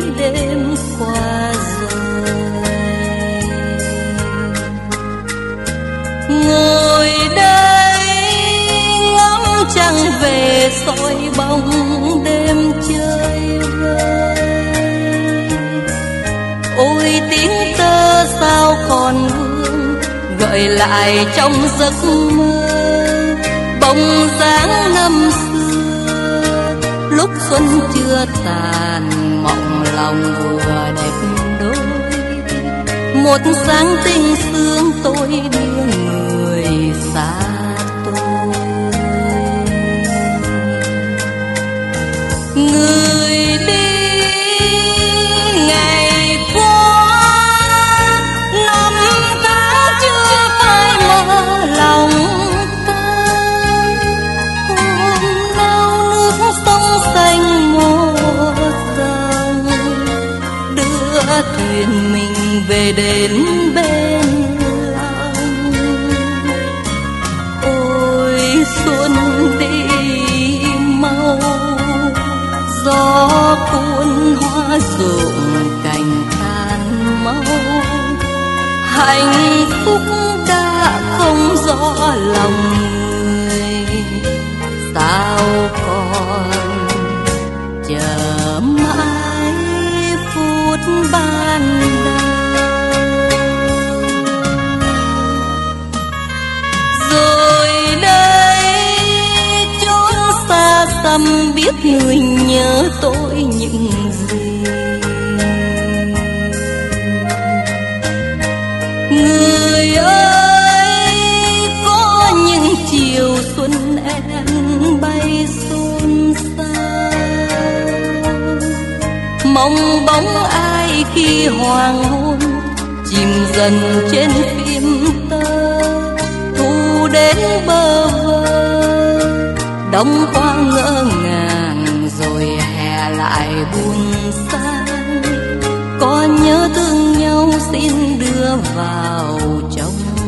đêm qua rồi. Ngồi đây ngắm trăng về soi bóng đêm chơi vơi. Ôi tiếng tơ sao còn vương gợi lại trong giấc mơ bóng dáng năm xưa, lúc xuân chưa tàn mộng lòng vừa đẹp đôi. Một sáng tinh sương tôi đưa người xa tôi. Người đi ngày qua năm tháng chưa phai mơ lòng ta. Hôm nào nước sông xanh một dòng đưa thuyền mình về đến bên lòng. Ôi xuân đi mau, gió cuốn hoa rụng cành tàn mau. Hạnh phúc đã không rõ lòng người, sao còn chờ mãi phút ban đầu. Rồi đây chốn xa xăm biết người nhớ tôi những gì. Người ơi có những chiều xuân em bay xôn xao, mong bóng ai khi hoàng hôn chìm dần trên phim tơ. Thu đến bơ vơ đông qua ngỡ ngàng, rồi hè lại buồn xa. Có nhớ thương nhau xin đưa vào trong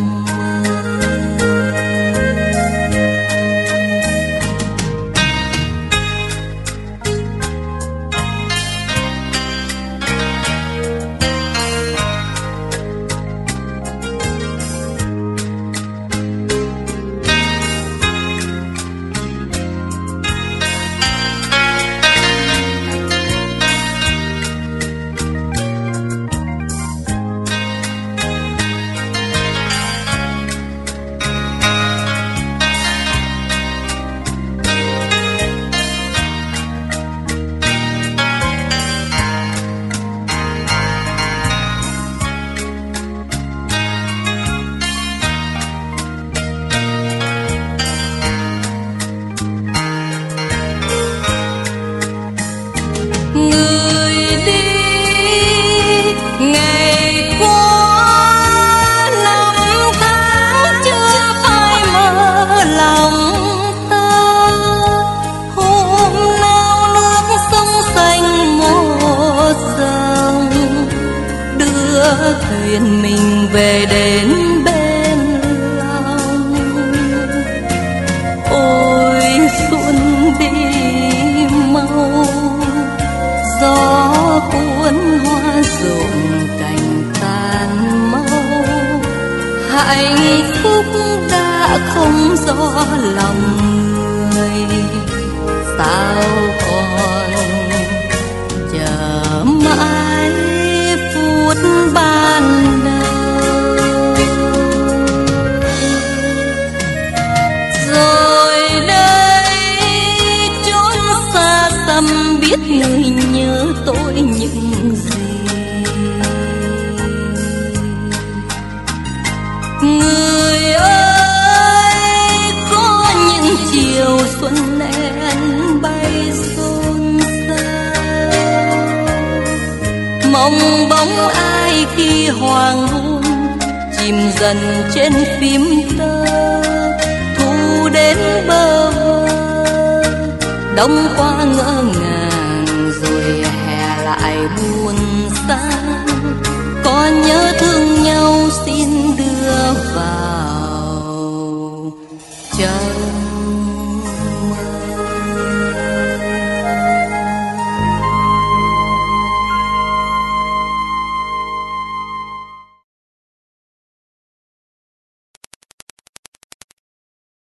thuyền mình về đến bên lòng. Ôi xuân đi mau, gió cuốn hoa rụng cành tàn mau. Hạnh phúc đã không rõ lòng người, sao còn chờ mãi phút ban đầu. Rồi đây chốn xa xăm biết người nhớ tôi những gì. Người ơi có những chiều xuân em bay xôn xao, mong bóng ai khi hoàng hôn chìm dần trên phím tơ. Thu đến bơ vơ đông qua ngỡ ngàng, rồi hè lại buồn xa. Có nhớ thương